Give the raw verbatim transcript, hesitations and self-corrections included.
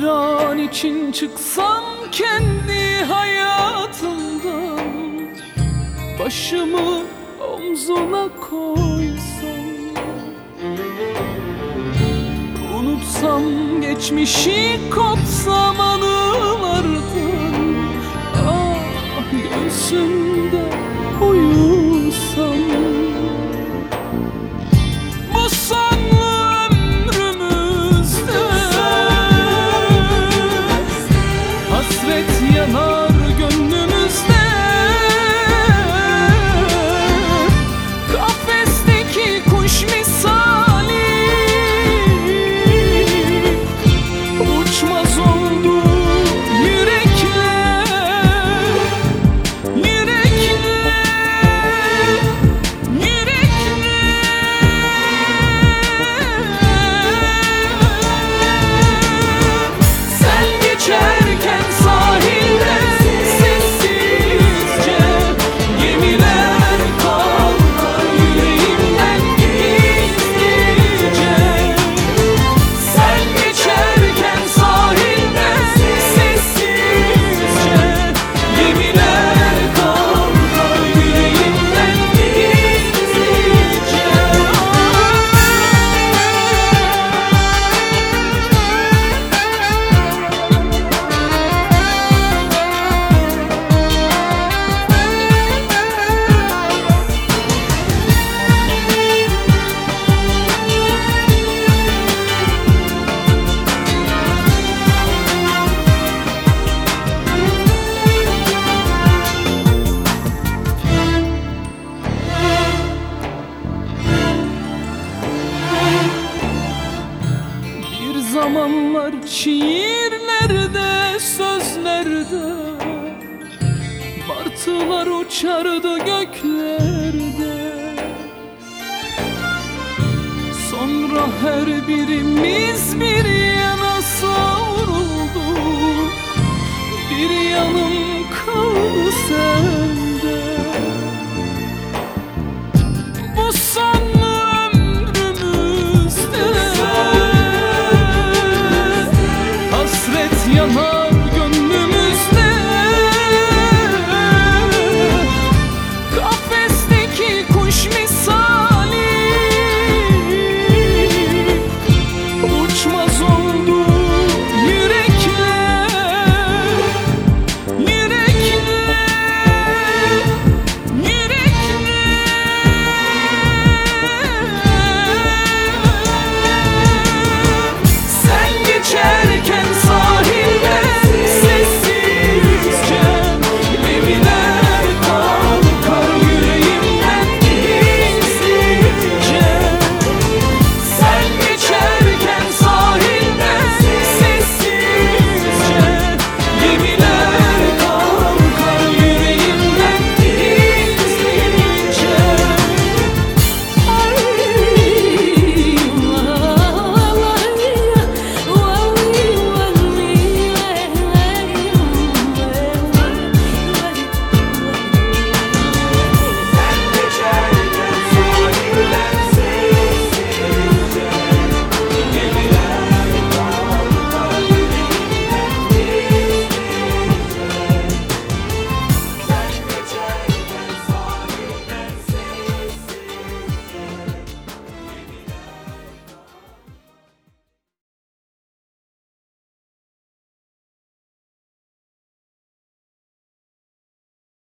Bir an için çıksam kendi hayatımdan, başımı omzuna koysam, unutsam geçmişi, kopsam anılardan, ah göğsümde uyusam. Bu son ömrümüzde hasret yanar gönlümüzde. Kafesteki kuş misali uçmaz oldu yürekler, yürekler, yürekler. Sen geçerken sahilde sessizce gemiler kalkar yüreğimden gizlice. Sen geçerken sahilde sessizce gemiler kalkar yüreğimden gizlice. Bir zamanlar şiirlerde, sözlerde martılar uçardı göklerde. Sonra her birimiz bir yana savrulduk, bir yanım kaldı sen.